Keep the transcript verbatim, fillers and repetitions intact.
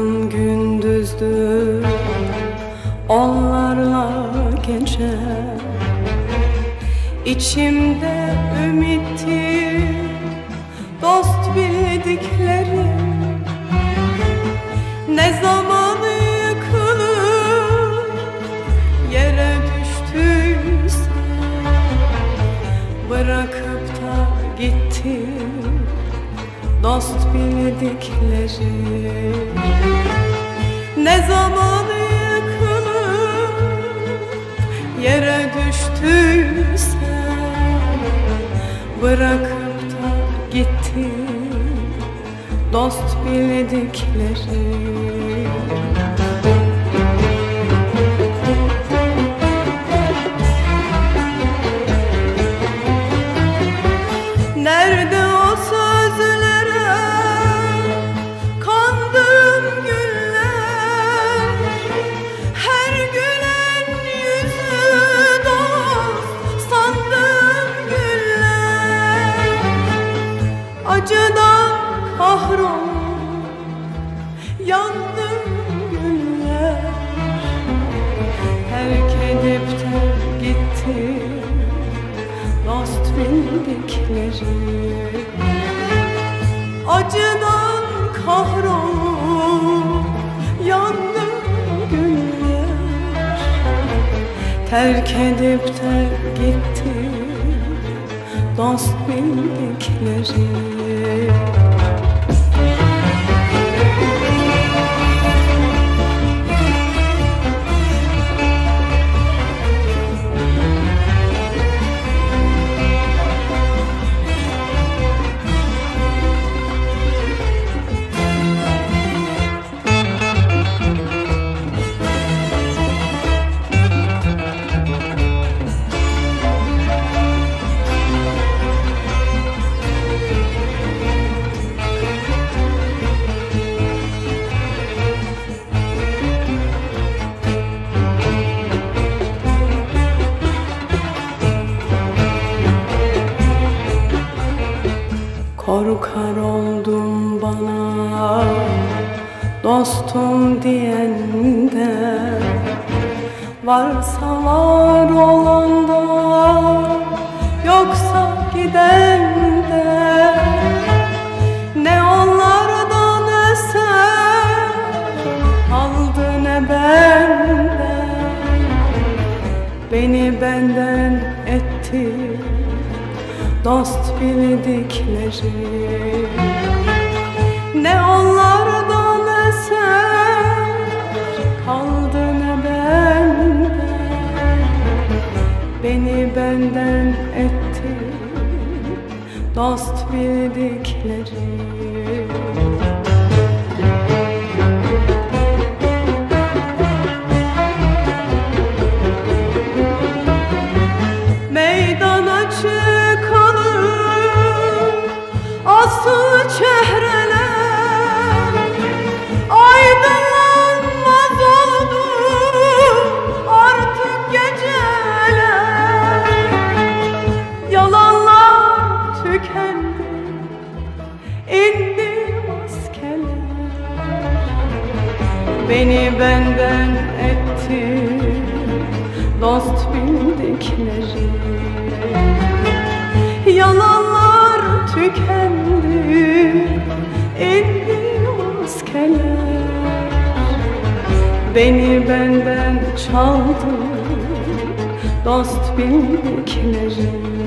Aklım gündüzdür, onlarla gece. İçimde ümittir, dost bildiklerim. Ne zaman yıkılıp yere düştüyse, bırakıp da gitti dost bildiklerim. Ne zaman yıkılıp yere düştüyse, bırakıp da gitti dost bildiklerim. Nerede o sözlere kandım güller, her gülen yüzü dost sandım güller. Acıdan kahrolup yandım güller, terk edip de gitti dost bildiklerim. Acıdan kahrolup yandım güller, terk edip de gitti dost bildiklerim. Korkar oldum bana dostum diyende, varsa var olan da yoksa giden de. Ne onlardan eser aldı ne benden, beni benden etti dost bildiklerim. Ne onlardan eser kaldı ne benden, beni benden etti dost bildiklerim. Meydana çıkalım asıl çehreler, aydınlanmaz oldu artık geceler. Yalanlar tükendi, indi maskeler, beni benden etti dost bildiklerim. Yalanlar tükendi, indi maskeler, beni benden çaldı dost bildiklerim.